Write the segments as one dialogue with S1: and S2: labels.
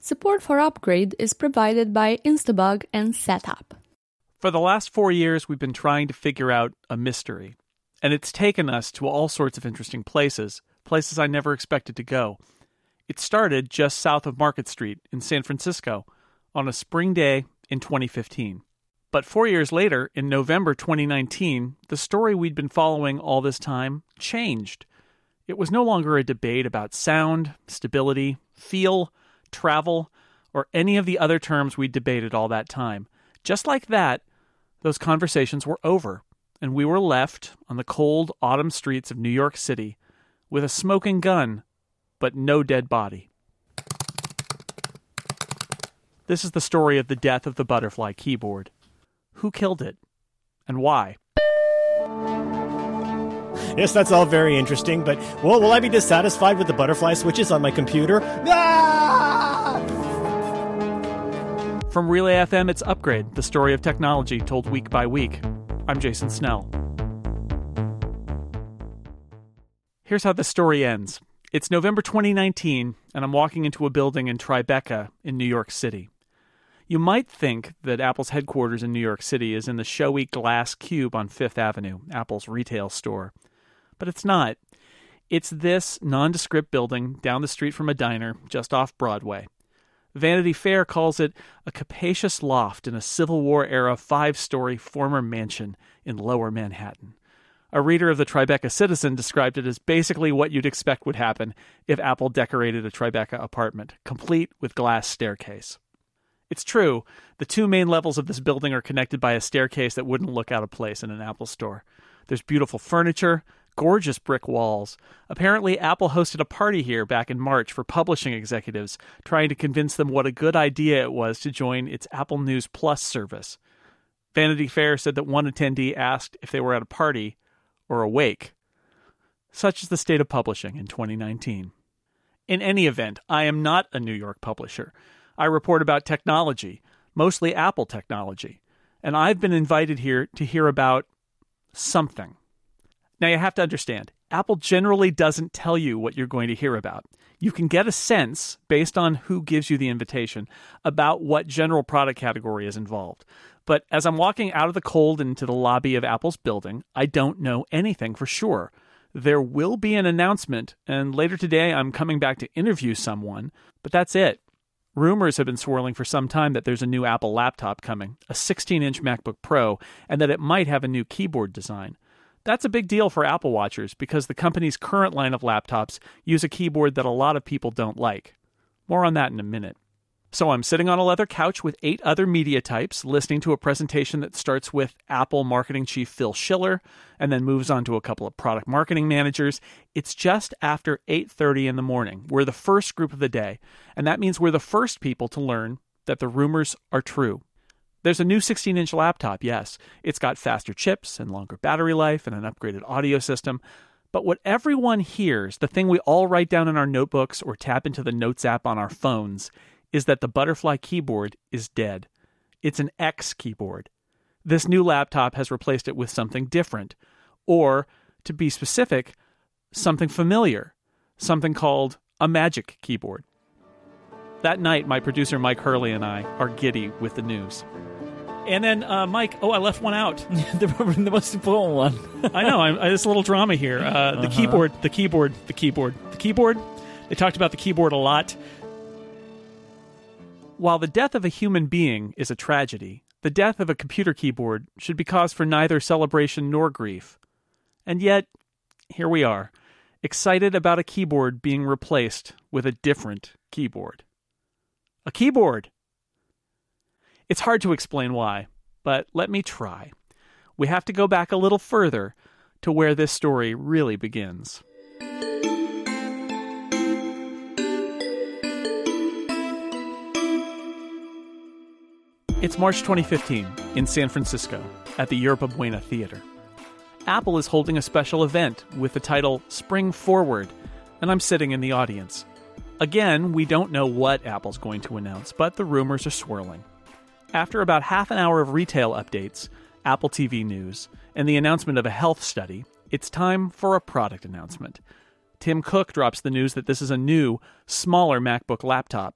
S1: Support for Upgrade is provided by Instabug and Setup.
S2: For the last 4 years, we've been trying to figure out a mystery. And it's taken us to all sorts of interesting places I never expected to go. It started just south of Market Street in San Francisco on a spring day in 2015. But 4 years later, in November 2019, the story we'd been following all this time changed. It was no longer a debate about sound, stability, feel, travel, or any of the other terms we'd debated all that time. Just like that, those conversations were over, and we were left on the cold autumn streets of New York City with a smoking gun, but no dead body. This is the story of the death of the Butterfly keyboard. Who killed it? And why?
S3: Yes, that's all very interesting, but will I be dissatisfied with the butterfly switches on my computer? Ah!
S2: From Relay FM, it's Upgrade, the story of technology told week by week. I'm Jason Snell. Here's how the story ends. It's November 2019, and I'm walking into a building in Tribeca in New York City. You might think that Apple's headquarters in New York City is in the showy glass cube on Fifth Avenue, Apple's retail store. But it's not. It's this nondescript building down the street from a diner just off Broadway. Vanity Fair calls it a capacious loft in a Civil War-era 5-story former mansion in Lower Manhattan. A reader of the Tribeca Citizen described it as basically what you'd expect would happen if Apple decorated a Tribeca apartment, complete with glass staircase. It's true, the 2 main levels of this building are connected by a staircase that wouldn't look out of place in an Apple store. There's beautiful furniture, gorgeous brick walls. Apparently, Apple hosted a party here back in March for publishing executives, trying to convince them what a good idea it was to join its Apple News Plus service. Vanity Fair said that one attendee asked if they were at a party or awake. Such is the state of publishing in 2019. In any event, I am not a New York publisher. I report about technology, mostly Apple technology, and I've been invited here to hear about something. Now you have to understand, Apple generally doesn't tell you what you're going to hear about. You can get a sense, based on who gives you the invitation, about what general product category is involved. But as I'm walking out of the cold into the lobby of Apple's building, I don't know anything for sure. There will be an announcement, and later today I'm coming back to interview someone, but that's it. Rumors have been swirling for some time that there's a new Apple laptop coming, a 16-inch MacBook Pro, and that it might have a new keyboard design. That's a big deal for Apple watchers because the company's current line of laptops use a keyboard that a lot of people don't like. More on that in a minute. So I'm sitting on a leather couch with 8 other media types, listening to a presentation that starts with Apple marketing chief Phil Schiller, and then moves on to a couple of product marketing managers. It's just after 8:30 in the morning. We're the first group of the day, and that means we're the first people to learn that the rumors are true. There's a new 16-inch laptop, yes. It's got faster chips and longer battery life and an upgraded audio system. But what everyone hears, the thing we all write down in our notebooks or tap into the Notes app on our phones, is that the Butterfly keyboard is dead. It's an X keyboard. This new laptop has replaced it with something different. Or, to be specific, something familiar. Something called a Magic Keyboard. That night, my producer Mike Hurley and I are giddy with the news. And then, Mike, I left one out.
S4: the most important one.
S2: I know, there's a little drama here. The keyboard. They talked about the keyboard a lot. While the death of a human being is a tragedy, the death of a computer keyboard should be cause for neither celebration nor grief. And yet, here we are, excited about a keyboard being replaced with a different keyboard. A keyboard! It's hard to explain why, but let me try. We have to go back a little further to where this story really begins. It's March 2015 in San Francisco at the Yerba Buena Theater. Apple is holding a special event with the title Spring Forward, and I'm sitting in the audience. Again, we don't know what Apple's going to announce, but the rumors are swirling. After about half an hour of retail updates, Apple TV news, and the announcement of a health study, it's time for a product announcement. Tim Cook drops the news that this is a new, smaller MacBook laptop.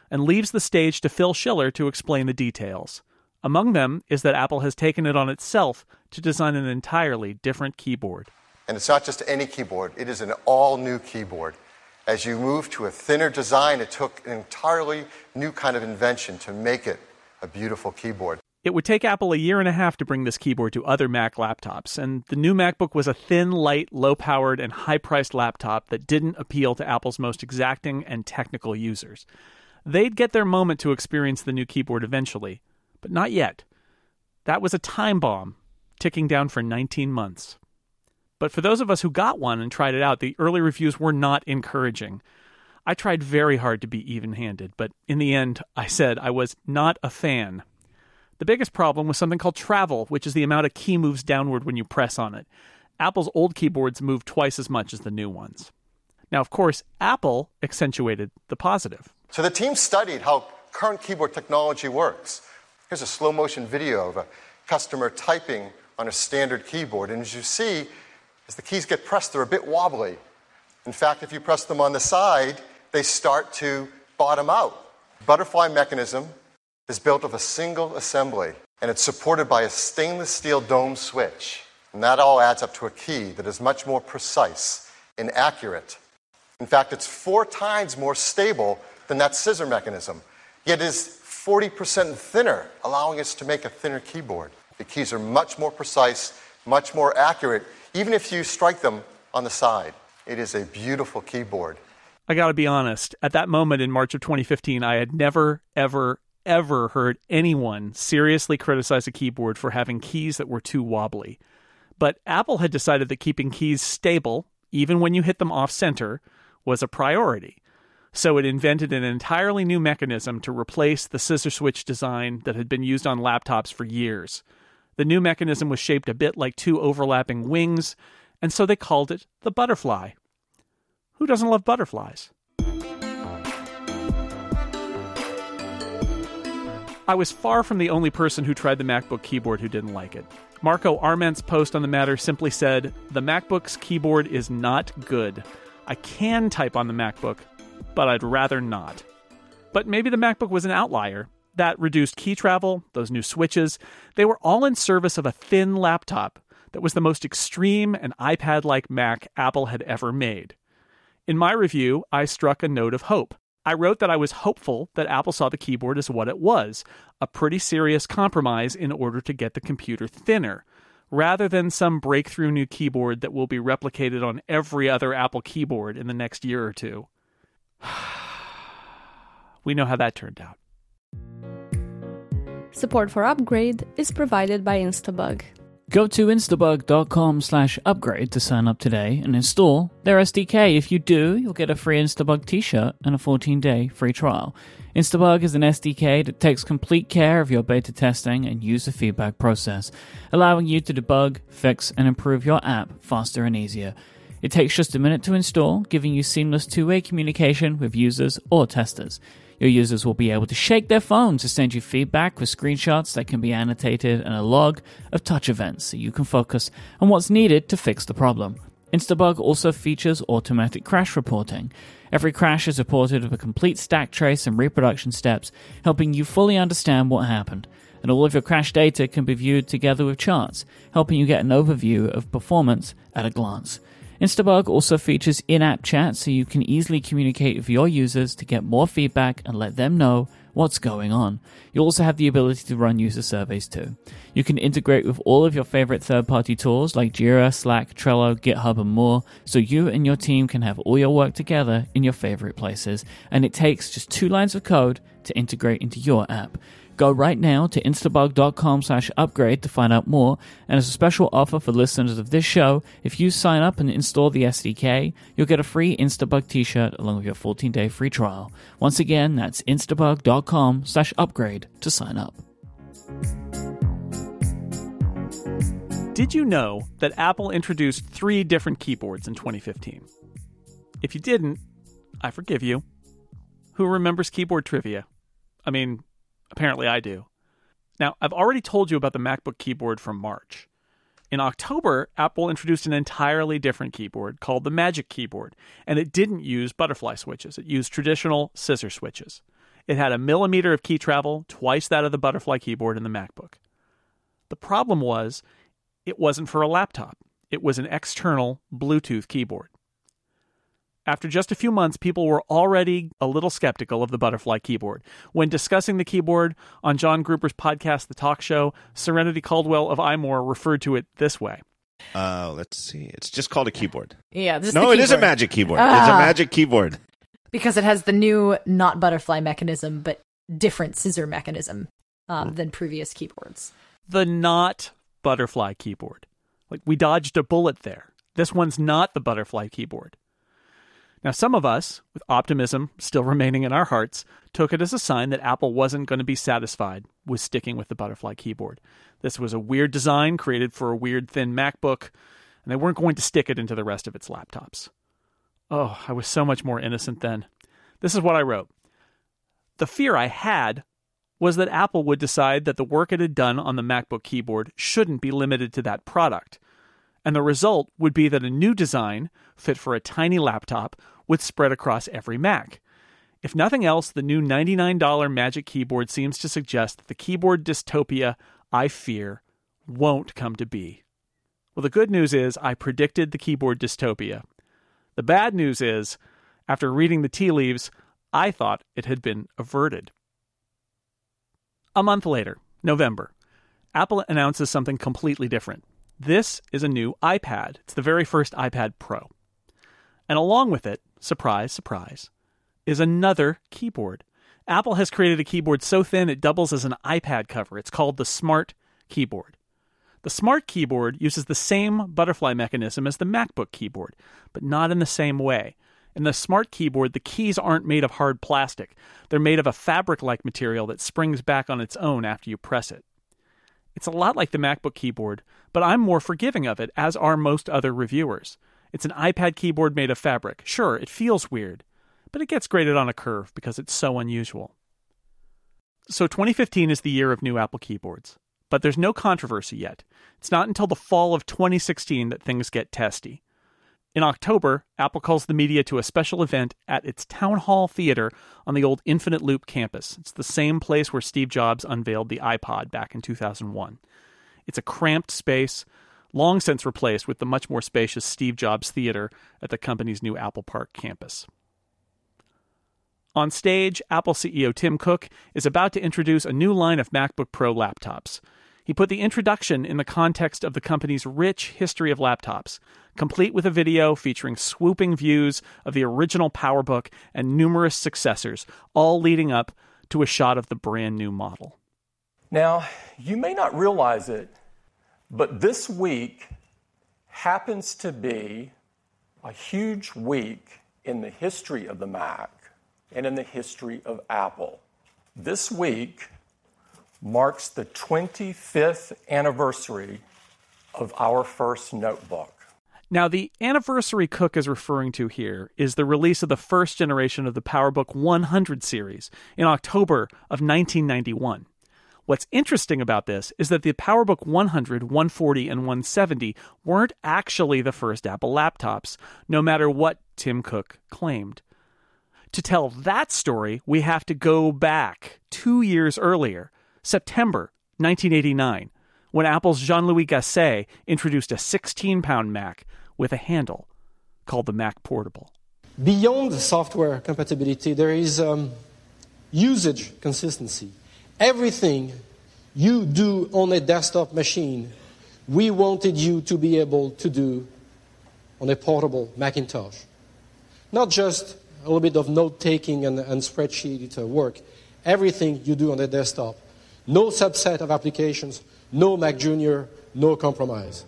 S2: and leaves the stage to Phil Schiller to explain the details. Among them is that Apple has taken it on itself to design an entirely different keyboard.
S5: And it's not just any keyboard, it is an all-new keyboard. As you move to a thinner design, it took an entirely new kind of invention to make it a beautiful keyboard.
S2: It would take Apple a year and a half to bring this keyboard to other Mac laptops, and the new MacBook was a thin, light, low-powered, and high-priced laptop that didn't appeal to Apple's most exacting and technical users. They'd get their moment to experience the new keyboard eventually, but not yet. That was a time bomb, ticking down for 19 months. But for those of us who got one and tried it out, the early reviews were not encouraging. I tried very hard to be even-handed, but in the end, I said I was not a fan. The biggest problem was something called travel, which is the amount of key moves downward when you press on it. Apple's old keyboards move twice as much as the new ones. Now, of course, Apple accentuated the positive.
S5: So the team studied how current keyboard technology works. Here's a slow-motion video of a customer typing on a standard keyboard. And as you see, as the keys get pressed, they're a bit wobbly. In fact, if you press them on the side, they start to bottom out. The butterfly mechanism is built of a single assembly, and it's supported by a stainless steel dome switch. And that all adds up to a key that is much more precise and accurate. In fact, it's 4 times more stable than that scissor mechanism. Yet it is 40% thinner, allowing us to make a thinner keyboard. The keys are much more precise, much more accurate, even if you strike them on the side. It is a beautiful keyboard.
S2: I gotta be honest, at that moment in March of 2015, I had never, ever heard anyone seriously criticize a keyboard for having keys that were too wobbly. But Apple had decided that keeping keys stable, even when you hit them off-center, was a priority. So it invented an entirely new mechanism to replace the scissor switch design that had been used on laptops for years. The new mechanism was shaped a bit like 2 overlapping wings, and so they called it the butterfly. Who doesn't love butterflies? I was far from the only person who tried the MacBook keyboard who didn't like it. Marco Arment's post on the matter simply said, "The MacBook's keyboard is not good. I can type on the MacBook, but I'd rather not." But maybe the MacBook was an outlier. That reduced key travel, those new switches, they were all in service of a thin laptop that was the most extreme and iPad-like Mac Apple had ever made. In my review, I struck a note of hope. I wrote that I was hopeful that Apple saw the keyboard as what it was, a pretty serious compromise in order to get the computer thinner, rather than some breakthrough new keyboard that will be replicated on every other Apple keyboard in the next year or two. We know how that turned out.
S1: Support for Upgrade is provided by Instabug.
S4: Go to instabug.com/upgrade to sign up today and install their SDK. If you do, you'll get a free Instabug t-shirt and a 14-day free trial. Instabug is an SDK that takes complete care of your beta testing and user feedback process, allowing you to debug, fix, and improve your app faster and easier. It takes just a minute to install, giving you seamless two-way communication with users or testers. Your users will be able to shake their phone to send you feedback with screenshots that can be annotated and a log of touch events so you can focus on what's needed to fix the problem. Instabug also features automatic crash reporting. Every crash is reported with a complete stack trace and reproduction steps, helping you fully understand what happened. And all of your crash data can be viewed together with charts, helping you get an overview of performance at a glance. Instabug also features in-app chat so you can easily communicate with your users to get more feedback and let them know what's going on. You also have the ability to run user surveys too. You can integrate with all of your favorite third-party tools like Jira, Slack, Trello, GitHub, and more, so you and your team can have all your work together in your favorite places. And it takes just 2 lines of code to integrate into your app. Go right now to instabug.com/upgrade to find out more, and as a special offer for listeners of this show, if you sign up and install the SDK, you'll get a free Instabug t-shirt along with your 14-day free trial. Once again, that's instabug.com/upgrade to sign up.
S2: Did you know that Apple introduced 3 different keyboards in 2015? If you didn't, I forgive you. Who remembers keyboard trivia? I mean, apparently I do. Now, I've already told you about the MacBook keyboard from March. In October, Apple introduced an entirely different keyboard called the Magic Keyboard, and it didn't use butterfly switches. It used traditional scissor switches. It had a millimeter of key travel, twice that of the Butterfly keyboard in the MacBook. The problem was, it wasn't for a laptop. It was an external Bluetooth keyboard. After just a few months, people were already a little skeptical of the Butterfly keyboard. When discussing the keyboard on John Gruber's podcast, The Talk Show, Serenity Caldwell of iMore referred to it this way.
S6: Let's see. It's just called a keyboard.
S7: Yeah, this is
S6: No,
S7: the
S6: it is a
S7: keyboard.
S6: Magic Keyboard. It's a Magic Keyboard.
S7: Because it has the new, not butterfly mechanism, but different scissor mechanism than previous keyboards.
S2: The not Butterfly keyboard. Like, we dodged a bullet there. This one's not the Butterfly keyboard. Now, some of us, with optimism still remaining in our hearts, took it as a sign that Apple wasn't going to be satisfied with sticking with the Butterfly keyboard. This was a weird design created for a weird thin MacBook, and they weren't going to stick it into the rest of its laptops. Oh, I was so much more innocent then. This is what I wrote. The fear I had was that Apple would decide that the work it had done on the MacBook keyboard shouldn't be limited to that product. And the result would be that a new design, fit for a tiny laptop, would spread across every Mac. If nothing else, the new $99 Magic Keyboard seems to suggest that the keyboard dystopia I fear won't come to be. Well, the good news is I predicted the keyboard dystopia. The bad news is, after reading the tea leaves, I thought it had been averted. A month later, November, Apple announces something completely different. This is a new iPad. It's the very first iPad Pro. And along with it, surprise, surprise, is another keyboard. Apple has created a keyboard so thin it doubles as an iPad cover. It's called the Smart Keyboard. The Smart Keyboard uses the same butterfly mechanism as the MacBook keyboard, but not in the same way. In the Smart Keyboard, the keys aren't made of hard plastic. They're made of a fabric-like material that springs back on its own after you press it. It's a lot like the MacBook keyboard, but I'm more forgiving of it, as are most other reviewers. It's an iPad keyboard made of fabric. Sure, it feels weird, but it gets graded on a curve because it's so unusual. So 2015 is the year of new Apple keyboards, but there's no controversy yet. It's not until the fall of 2016 that things get testy. In October, Apple calls the media to a special event at its Town Hall Theater on the old Infinite Loop campus. It's the same place where Steve Jobs unveiled the iPod back in 2001. It's a cramped space, long since replaced with the much more spacious Steve Jobs Theater at the company's new Apple Park campus. On stage, Apple CEO Tim Cook is about to introduce a new line of MacBook Pro laptops. He put the introduction in the context of the company's rich history of laptops, complete with a video featuring swooping views of the original PowerBook and numerous successors, all leading up to a shot of the brand new model.
S8: Now, you may not realize it, but this week happens to be a huge week in the history of the Mac and in the history of Apple. This week marks the 25th anniversary of our first notebook.
S2: Now, the anniversary Cook is referring to here is the release of the first generation of the PowerBook 100 series in October of 1991. What's interesting about this is that the PowerBook 100, 140, and 170 weren't actually the first Apple laptops, no matter what Tim Cook claimed. To tell that story, we have to go back 2 years earlier, September 1989, when Apple's Jean-Louis Gasset introduced a 16-pound Mac with a handle called the Mac Portable.
S9: Beyond the software compatibility, there is usage consistency. Everything you do on a desktop machine, we wanted you to be able to do on a portable Macintosh. Not just a little bit of note-taking and spreadsheet work. Everything you do on the desktop. No subset of applications, no Mac Junior, no compromise.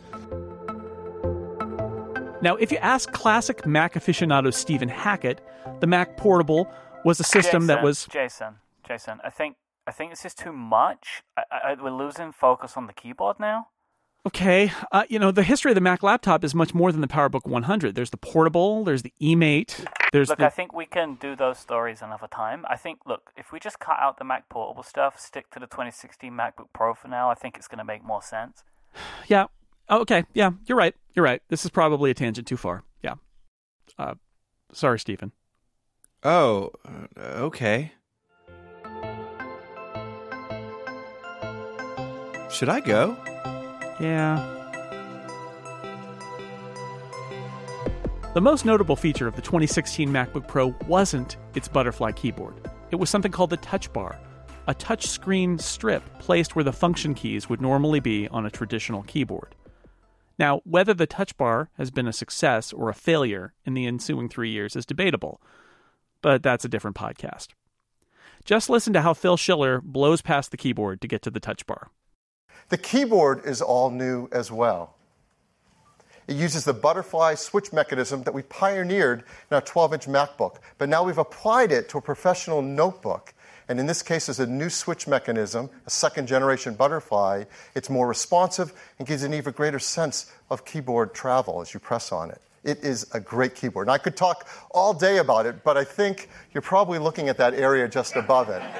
S2: Now, if you ask classic Mac aficionado Stephen Hackett, the Mac Portable was a system that was...
S4: Jason, I think this is too much. We're losing focus on the keyboard now.
S2: Okay, the history of the Mac laptop is much more than the PowerBook 100. There's the Portable, there's the eMate,
S4: I think we can do those stories another time. I think, if we just cut out the Mac Portable stuff, stick to the 2016 MacBook Pro for now, I think it's going to make more sense.
S2: Yeah. Oh, okay. Yeah, you're right. This is probably a tangent too far. Yeah. Sorry, Stephen.
S6: Oh, okay. Should I go?
S2: Yeah. The most notable feature of the 2016 MacBook Pro wasn't its butterfly keyboard. It was something called the Touch Bar, a touchscreen strip placed where the function keys would normally be on a traditional keyboard. Now, whether the Touch Bar has been a success or a failure in the ensuing 3 years is debatable, but that's a different podcast. Just listen to how Phil Schiller blows past the keyboard to get to the Touch Bar.
S5: The keyboard is all new as well. It uses the butterfly switch mechanism that we pioneered in our 12-inch MacBook, but now we've applied it to a professional notebook. And in this case, it's a new switch mechanism, a second-generation butterfly. It's more responsive and gives an even greater sense of keyboard travel as you press on it. It is a great keyboard. And I could talk all day about it, but I think you're probably looking at that area just above it.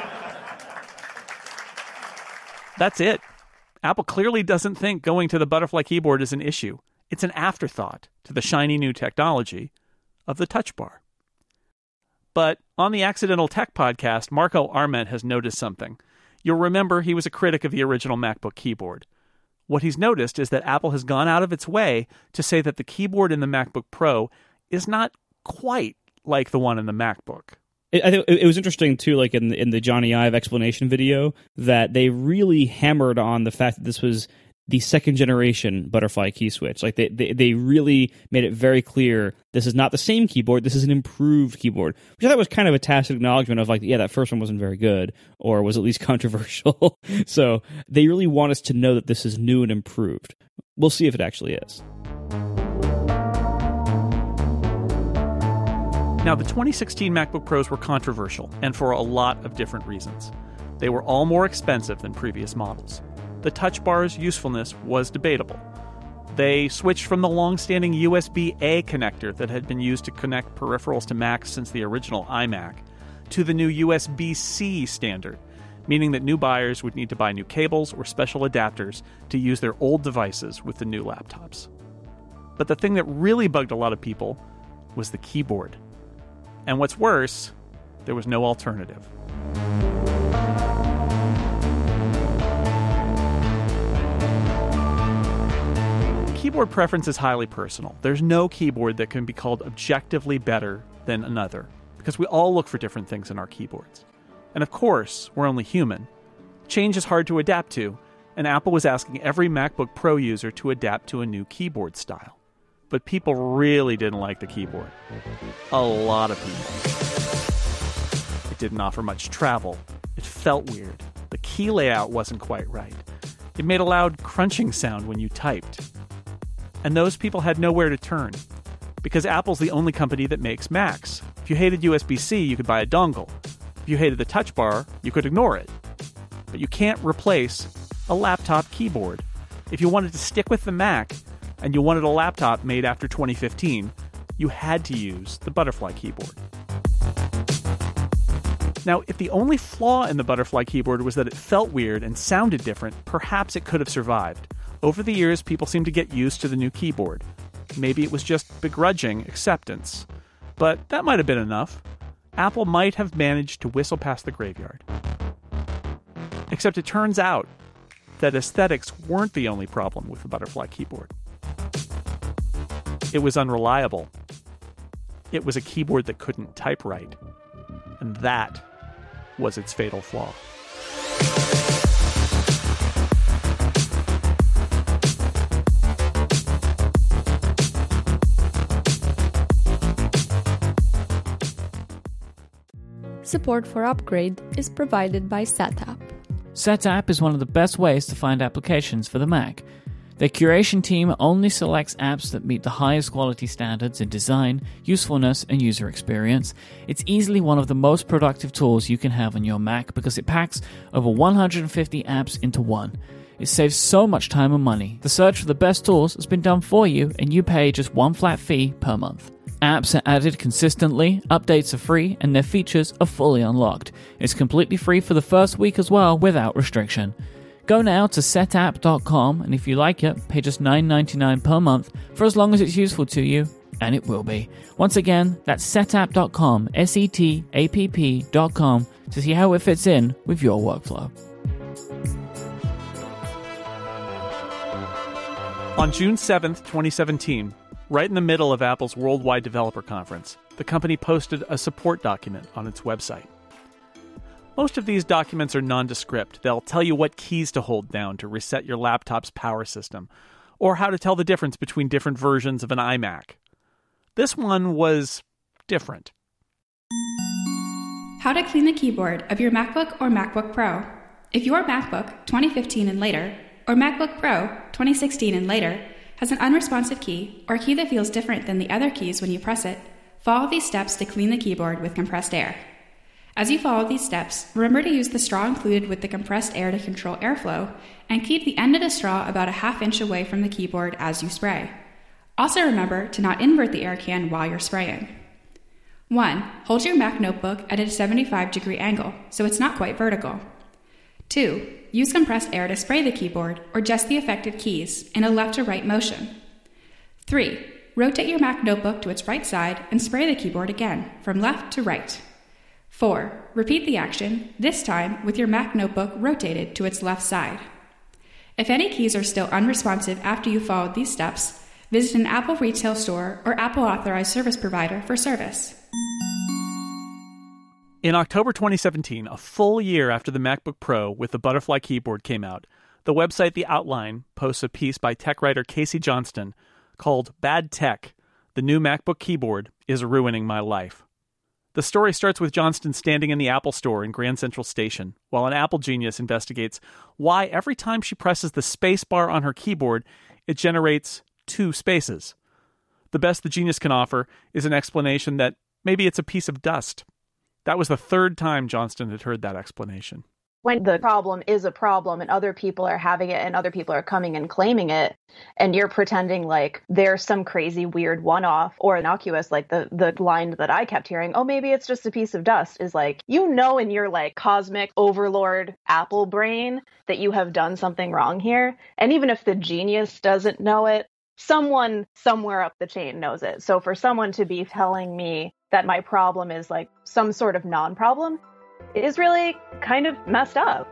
S2: That's it. Apple clearly doesn't think going to the butterfly keyboard is an issue. It's an afterthought to the shiny new technology of the Touch Bar. But on the Accidental Tech podcast, Marco Arment has noticed something. You'll remember he was a critic of the original MacBook keyboard. What he's noticed is that Apple has gone out of its way to say that the keyboard in the MacBook Pro is not quite like the one in the MacBook.
S10: I think it was interesting, too, like in the Johnny Ive explanation video, that they really hammered on the fact that this was the second-generation butterfly key switch. Like, they really made it very clear this is not the same keyboard, this is an improved keyboard. Which I thought was kind of a tacit acknowledgement of, like, yeah, that first one wasn't very good, or was at least controversial. So they really want us to know that this is new and improved. We'll see if it actually is.
S2: Now, the 2016 MacBook Pros were controversial, and for a lot of different reasons. They were all more expensive than previous models. The Touch Bar's usefulness was debatable. They switched from the long-standing USB-A connector that had been used to connect peripherals to Macs since the original iMac to the new USB-C standard, meaning that new buyers would need to buy new cables or special adapters to use their old devices with the new laptops. But the thing that really bugged a lot of people was the keyboard. And what's worse, there was no alternative. Keyboard preference is highly personal. There's no keyboard that can be called objectively better than another, because we all look for different things in our keyboards. And of course, we're only human. Change is hard to adapt to, and Apple was asking every MacBook Pro user to adapt to a new keyboard style. But people really didn't like the keyboard. A lot of people. It didn't offer much travel. It felt weird. The key layout wasn't quite right. It made a loud crunching sound when you typed. And those people had nowhere to turn, because Apple's the only company that makes Macs. If you hated USB-C, you could buy a dongle. If you hated the Touch Bar, you could ignore it. But you can't replace a laptop keyboard. If you wanted to stick with the Mac, and you wanted a laptop made after 2015, you had to use the butterfly keyboard. Now, if the only flaw in the butterfly keyboard was that it felt weird and sounded different, perhaps it could have survived. Over the years, people seemed to get used to the new keyboard. Maybe it was just begrudging acceptance. But that might have been enough. Apple might have managed to whistle past the graveyard. Except it turns out that aesthetics weren't the only problem with the butterfly keyboard. It was unreliable. It was a keyboard that couldn't type right. And that was its fatal flaw.
S1: Support for Upgrade is provided by Setapp.
S4: Setapp is one of the best ways to find applications for the Mac. Their curation team only selects apps that meet the highest quality standards in design, usefulness, and user experience. It's easily one of the most productive tools you can have on your Mac because it packs over 150 apps into one. It saves so much time and money. The search for the best tools has been done for you, and you pay just one flat fee per month. Apps are added consistently, updates are free, and their features are fully unlocked. It's completely free for the first week as well, without restriction. Go now to setapp.com, and if you like it, pay just $9.99 per month for as long as it's useful to you, and it will be. Once again, that's setapp.com, setapp.com, to see how it fits in with your workflow.
S2: On June 7th, 2017, right in the middle of Apple's Worldwide Developer Conference, the company posted a support document on its website. Most of these documents are nondescript. They'll tell you what keys to hold down to reset your laptop's power system, or how to tell the difference between different versions of an iMac. This one was different.
S11: How to clean the keyboard of your MacBook or MacBook Pro. If your MacBook 2015 and later, or MacBook Pro 2016 and later, has an unresponsive key or a key that feels different than the other keys when you press it, follow these steps to clean the keyboard with compressed air. As you follow these steps, remember to use the straw included with the compressed air to control airflow, and keep the end of the straw about a ½ inch away from the keyboard as you spray. Also remember to not invert the air can while you're spraying. 1. Hold your Mac notebook at a 75-degree angle, so it's not quite vertical. 2. Use compressed air to spray the keyboard or just the affected keys in a left to right motion. 3. Rotate your Mac notebook to its right side and spray the keyboard again, from left to right. 4. Repeat the action, this time with your Mac notebook rotated to its left side. If any keys are still unresponsive after you followed these steps, visit an Apple retail store or Apple authorized service provider for service.
S2: In October 2017, a full year after the MacBook Pro with the butterfly keyboard came out, the website The Outline posts a piece by tech writer Casey Johnston called Bad Tech, The New MacBook Keyboard is Ruining My Life. The story starts with Johnston standing in the Apple store in Grand Central Station, while an Apple genius investigates why every time she presses the space bar on her keyboard, it generates 2 spaces. The best the genius can offer is an explanation that maybe it's a piece of dust. That was the 3rd time Johnston had heard that explanation.
S12: When the problem is a problem and other people are having it and other people are coming and claiming it, and you're pretending like there's some crazy weird one-off or innocuous, like the line that I kept hearing, oh, maybe it's just a piece of dust, is like, you know, in your like cosmic overlord Apple brain that you have done something wrong here. And even if the genius doesn't know it, someone somewhere up the chain knows it. So for someone to be telling me that my problem is like some sort of non-problem is really kind of messed up.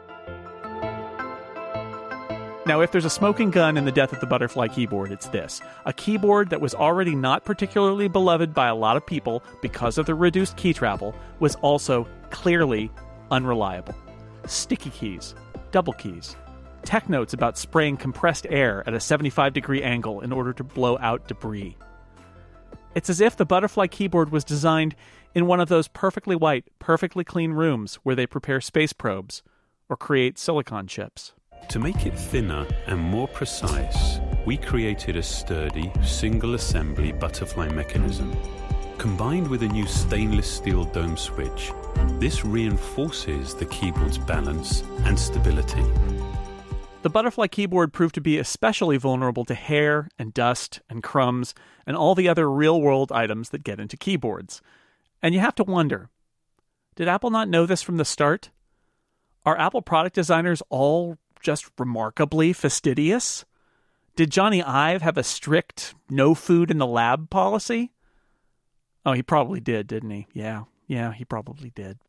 S2: Now, if there's a smoking gun in the death of the butterfly keyboard, it's this. A keyboard that was already not particularly beloved by a lot of people because of the reduced key travel was also clearly unreliable. Sticky keys, double keys, tech notes about spraying compressed air at a 75-degree angle in order to blow out debris. It's as if the butterfly keyboard was designed in one of those perfectly white, perfectly clean rooms where they prepare space probes or create silicon chips.
S13: To make it thinner and more precise, we created a sturdy, single-assembly butterfly mechanism. Combined with a new stainless steel dome switch, this reinforces the keyboard's balance and stability.
S2: The butterfly keyboard proved to be especially vulnerable to hair and dust and crumbs and all the other real-world items that get into keyboards. And you have to wonder, did Apple not know this from the start? Are Apple product designers all just remarkably fastidious? Did Johnny Ive have a strict no food in the lab policy? Oh, he probably did, didn't he? Yeah, he probably did.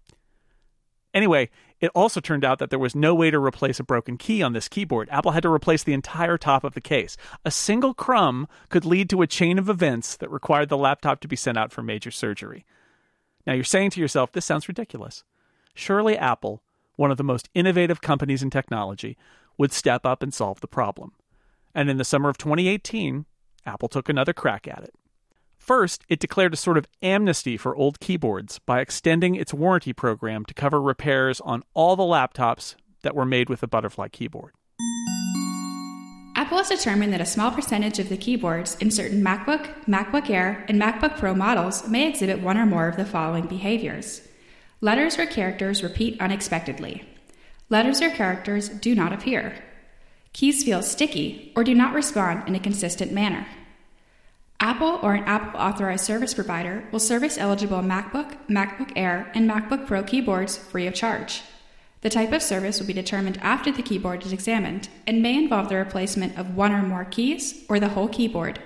S2: Anyway, it also turned out that there was no way to replace a broken key on this keyboard. Apple had to replace the entire top of the case. A single crumb could lead to a chain of events that required the laptop to be sent out for major surgery. Now you're saying to yourself, this sounds ridiculous. Surely Apple, one of the most innovative companies in technology, would step up and solve the problem. And in the summer of 2018, Apple took another crack at it. First, it declared a sort of amnesty for old keyboards by extending its warranty program to cover repairs on all the laptops that were made with the butterfly keyboard.
S11: Apple has determined that a small percentage of the keyboards in certain MacBook, MacBook Air, and MacBook Pro models may exhibit one or more of the following behaviors. Letters or characters repeat unexpectedly. Letters or characters do not appear. Keys feel sticky or do not respond in a consistent manner. Apple or an Apple authorized service provider will service eligible MacBook, MacBook Air, and MacBook Pro keyboards free of charge. The type of service will be determined after the keyboard is examined and may involve the replacement of one or more keys or the whole keyboard.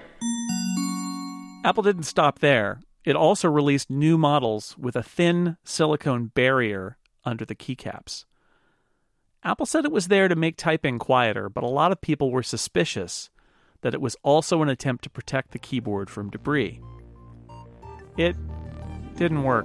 S2: Apple didn't stop there. It also released new models with a thin silicone barrier under the keycaps. Apple said it was there to make typing quieter, but a lot of people were suspicious that it was also an attempt to protect the keyboard from debris. It didn't work.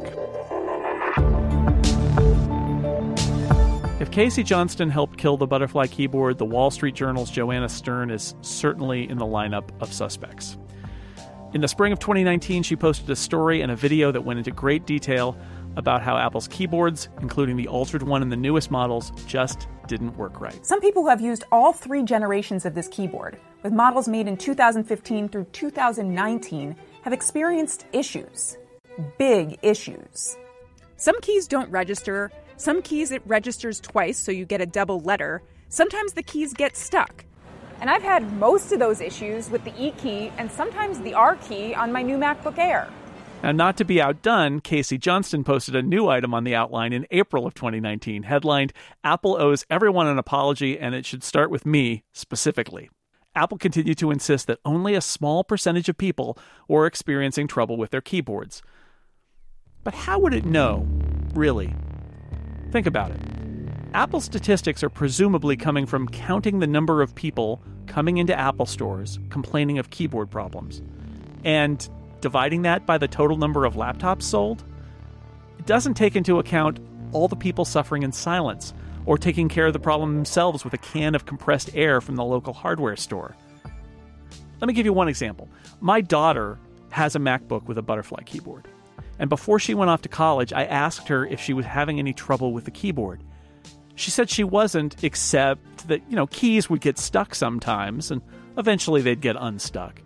S2: If Casey Johnston helped kill the butterfly keyboard, the Wall Street Journal's Joanna Stern is certainly in the lineup of suspects. In the spring of 2019, she posted a story and a video that went into great detail about how Apple's keyboards, including the altered one and the newest models, just didn't work right.
S14: Some people who have used all 3 generations of this keyboard, with models made in 2015 through 2019, have experienced issues. Big issues.
S15: Some keys don't register. Some keys it registers twice, so you get a double letter. Sometimes the keys get stuck.
S14: And I've had most of those issues with the E key and sometimes the R key on my new MacBook Air.
S2: Now, not to be outdone, Casey Johnston posted a new item on the outline in April of 2019, headlined, "Apple owes everyone an apology, and it should start with me, specifically." Apple continued to insist that only a small percentage of people were experiencing trouble with their keyboards. But how would it know, really? Think about it. Apple statistics are presumably coming from counting the number of people coming into Apple stores complaining of keyboard problems, and dividing that by the total number of laptops sold. It doesn't take into account all the people suffering in silence or taking care of the problem themselves with a can of compressed air from the local hardware store. Let me give you one example. My daughter has a MacBook with a butterfly keyboard. And before she went off to college, I asked her if she was having any trouble with the keyboard. She said she wasn't, except that, keys would get stuck sometimes, and eventually they'd get unstuck.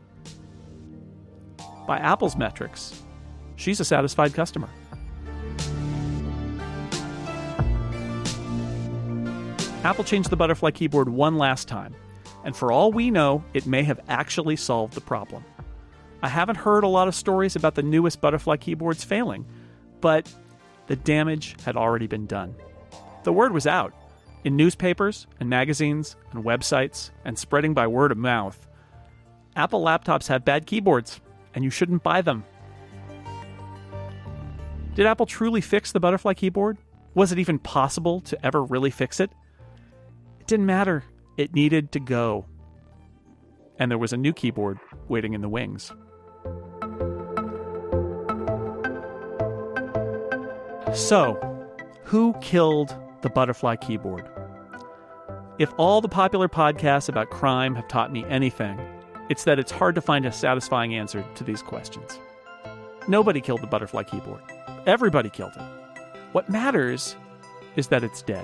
S2: By Apple's metrics, she's a satisfied customer. Apple changed the butterfly keyboard one last time, and for all we know, it may have actually solved the problem. I haven't heard a lot of stories about the newest butterfly keyboards failing, but the damage had already been done. The word was out, in newspapers and magazines and websites, and spreading by word of mouth. Apple laptops have bad keyboards, and you shouldn't buy them. Did Apple truly fix the butterfly keyboard? Was it even possible to ever really fix it? It didn't matter. It needed to go. And there was a new keyboard waiting in the wings. So, who killed the butterfly keyboard? If all the popular podcasts about crime have taught me anything, it's that it's hard to find a satisfying answer to these questions. Nobody killed the butterfly keyboard. Everybody killed it. What matters is that it's dead.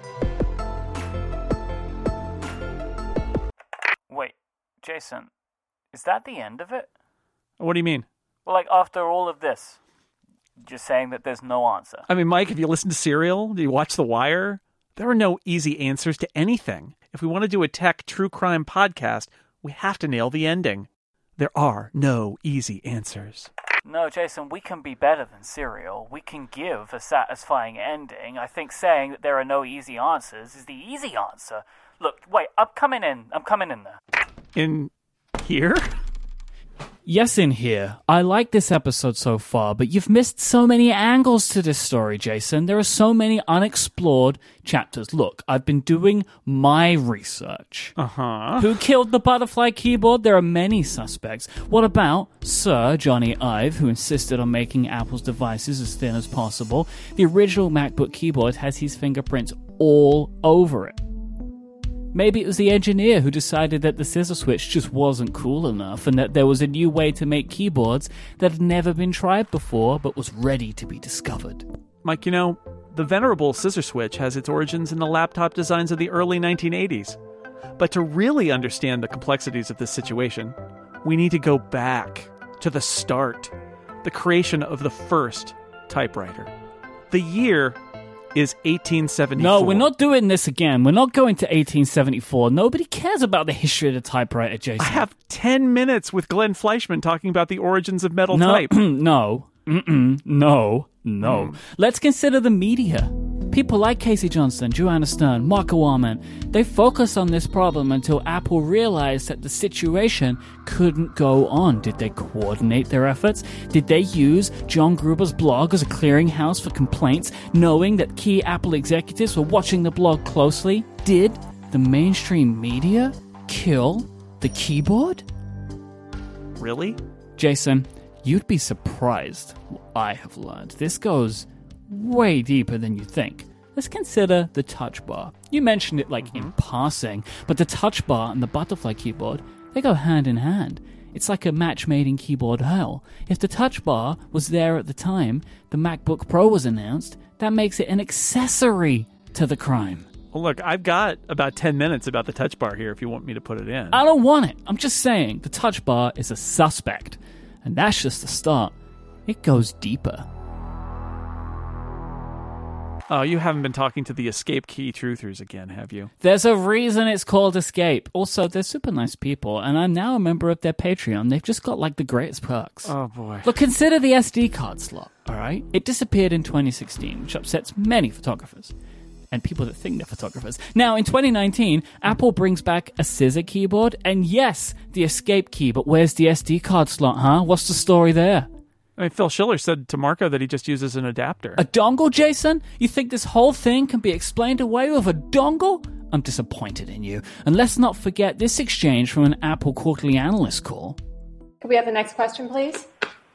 S4: Wait, Jason, is that the end of it?
S2: What do you mean?
S4: Well, after all of this, just saying that there's no answer.
S2: I mean, Mike, have you listened to Serial? Do you watch The Wire? There are no easy answers to anything. If we want to do a tech true crime podcast, we have to nail the ending. There are no easy answers.
S4: No, Jason, we can be better than Serial. We can give a satisfying ending. I think saying that there are no easy answers is the easy answer. Look, wait, I'm coming in there.
S2: In here?
S4: Yes, in here. I like this episode so far, but you've missed so many angles to this story, Jason. There are so many unexplored chapters. Look, I've been doing my research.
S2: Uh-huh.
S4: Who killed the butterfly keyboard? There are many suspects. What about Sir Johnny Ive, who insisted on making Apple's devices as thin as possible? The original MacBook keyboard has his fingerprints all over it. Maybe it was the engineer who decided that the scissor switch just wasn't cool enough and that there was a new way to make keyboards that had never been tried before but was ready to be discovered.
S2: Mike, the venerable scissor switch has its origins in the laptop designs of the early 1980s. But to really understand the complexities of this situation, we need to go back to the start, the creation of the first typewriter. The year is 1874.
S4: No, we're not doing this again. We're not going to 1874. Nobody cares about the history of the typewriter, Jason.
S2: I have 10 minutes with Glenn Fleischman talking about the origins of metal type.
S4: No. Let's consider the media. People like Casey Johnston, Joanna Stern, Marco Arment, they focused on this problem until Apple realized that the situation couldn't go on. Did they coordinate their efforts? Did they use John Gruber's blog as a clearinghouse for complaints, knowing that key Apple executives were watching the blog closely? Did the mainstream media kill The keyboard?
S2: Really?
S4: Jason, you'd be surprised what I have learned. This goes way deeper than you think. Let's consider the touch bar. You mentioned it in passing, but the touch bar and the butterfly keyboard, they go hand in hand. It's like a match made in keyboard hell. If the touch bar was there at the time the MacBook Pro was announced, that makes it an accessory to the crime.
S2: Well, look, I've got about 10 minutes about the touch bar here if you want me to put it in.
S4: I don't want it. I'm just saying the touch bar is a suspect. And that's just the start. It goes deeper.
S2: Oh, you haven't been talking to the escape key truthers again, have you?
S4: There's a reason it's called Escape. Also, they're super nice people, and I'm now a member of their Patreon. They've just got the greatest perks.
S2: Oh, boy.
S4: Look, consider the SD card slot, all right? It disappeared in 2016, which upsets many photographers. And people that think they're photographers. Now, in 2019, Apple brings back a scissor keyboard, and yes, the Escape key, but where's the SD card slot, huh? What's the story there?
S2: I mean, Phil Schiller said to Marco that he just uses an adapter.
S4: A dongle, Jason? You think this whole thing can be explained away with a dongle? I'm disappointed in you. And let's not forget this exchange from an Apple quarterly analyst call.
S16: Could we have the next question, please?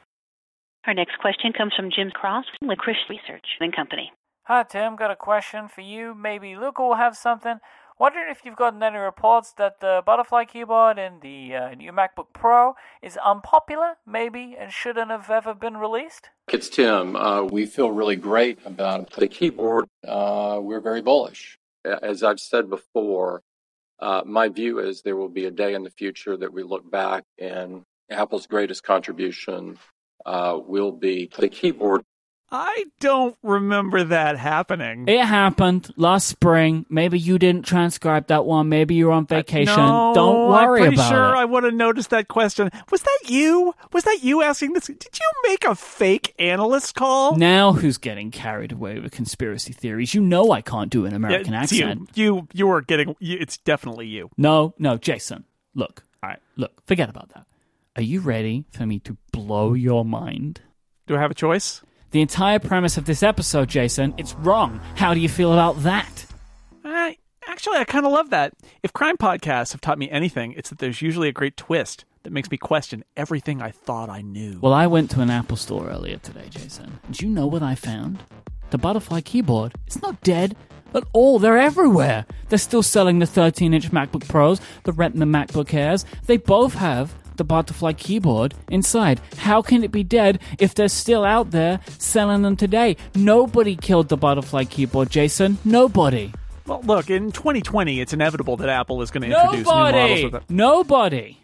S17: Our next question comes from Jim Cross with Chris Research and Company.
S4: Hi, Tim. Got a question for you. Maybe Luca will have something. Wondering if you've gotten any reports that the butterfly keyboard in the new MacBook Pro is unpopular, maybe, and shouldn't have ever been released?
S8: It's Tim. We feel really great about the keyboard. We're very bullish. As I've said before, my view is there will be a day in the future that we look back and Apple's greatest contribution will be the keyboard.
S2: I don't remember that happening.
S4: It happened last spring. Maybe you didn't transcribe that one. Maybe you're on vacation.
S2: No,
S4: Don't worry
S2: I'm pretty
S4: about
S2: sure
S4: it.
S2: I would have noticed that question. Was that you? Was that you asking this? Did you make a fake analyst call?
S4: Now who's getting carried away with conspiracy theories? You know I can't do an American accent.
S2: You are getting... It's definitely you.
S4: No, Jason. Look, all right, forget about that. Are you ready for me to blow your mind?
S2: Do I have a choice?
S4: The entire premise of this episode, Jason, it's wrong. How do you feel about that?
S2: Actually, I kind of love that. If crime podcasts have taught me anything, it's that there's usually a great twist that makes me question everything I thought I knew.
S4: Well, I went to an Apple store earlier today, Jason. Do you know what I found? The butterfly keyboard. It's not dead at all. They're everywhere. They're still selling the 13-inch MacBook Pros, the Retina MacBook Airs. They both have the butterfly keyboard inside. How can it be dead if they're still out there selling them today? Nobody killed the butterfly keyboard, Jason. Nobody.
S2: Well, look, in 2020, it's inevitable that Apple is going to introduce new models with it.
S4: Nobody.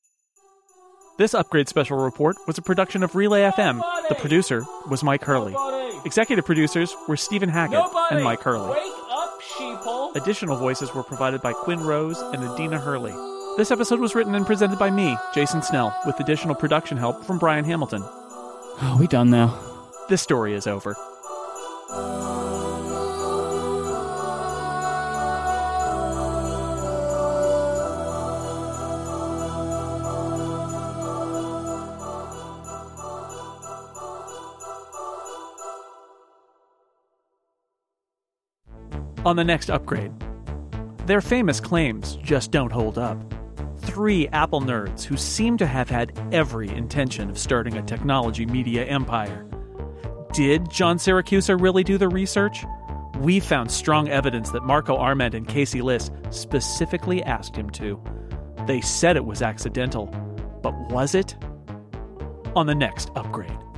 S2: This Upgrade Special Report was a production of Relay FM. The producer was Mike Hurley. Executive producers were Stephen Hackett and Mike Hurley.
S4: Wake up, sheeple.
S2: Additional voices were provided by Quinn Rose and Adina Hurley. This episode was written and presented by me, Jason Snell, with additional production help from Brian Hamilton.
S4: Are we done now?
S2: This story is over. On the next Upgrade, their famous claims just don't hold up. 3 Apple nerds who seem to have had every intention of starting a technology media empire. Did John Siracusa really do the research? We found strong evidence that Marco Arment and Casey Liss specifically asked him to. They said it was accidental, but was it? On the next Upgrade.